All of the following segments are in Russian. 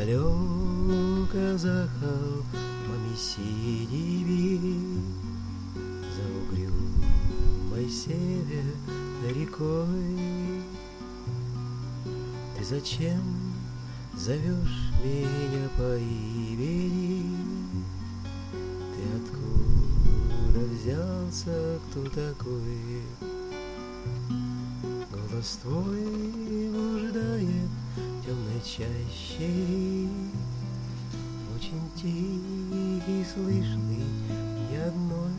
далеко за холмами синими, за угрюмой северной рекой. Ты зачем зовешь меня по имени? Ты откуда взялся, кто такой? Голос твой блуждает темной чащей, очень тихий, слышный ни одной,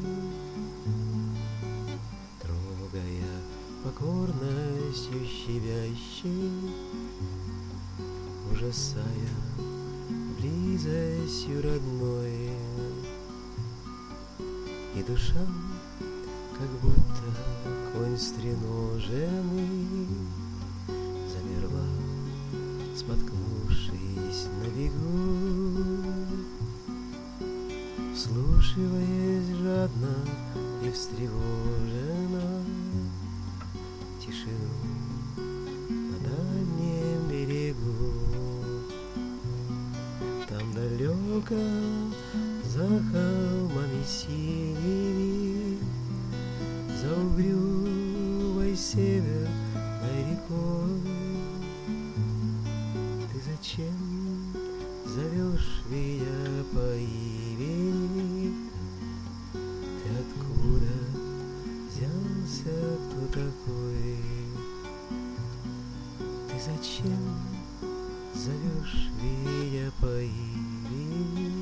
трогая покорностью щадящей, ужасая близостью родной. И душа, как будто конь стреноженный, замерла, споткнувшись на бегу, вслушиваясь жадно и встревоженно тишину на дальнем берегу. Там далеко за холмами синими, за угрюмой северной рекой. Ты зачем зовешь меня по имени? Ты откуда взялся, кто такой? Ты зачем зовешь меня по имени?